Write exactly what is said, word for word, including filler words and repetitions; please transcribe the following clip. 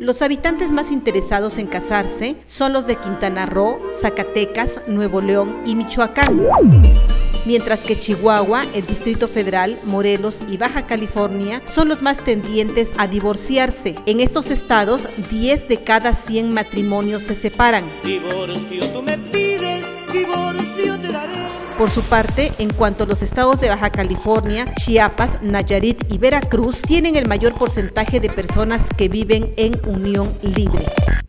Los habitantes más interesados en casarse son los de Quintana Roo, Zacatecas, Nuevo León y Michoacán, mientras que Chihuahua, el Distrito Federal, Morelos y Baja California son los más tendientes a divorciarse. En estos estados, diez de cada cien matrimonios se separan. Divorcio tú me pides, divorcio te daré. Por su parte, en cuanto a los estados de Baja California, Chiapas, Nayarit y Veracruz, tienen el mayor porcentaje de personas que viven en unión libre.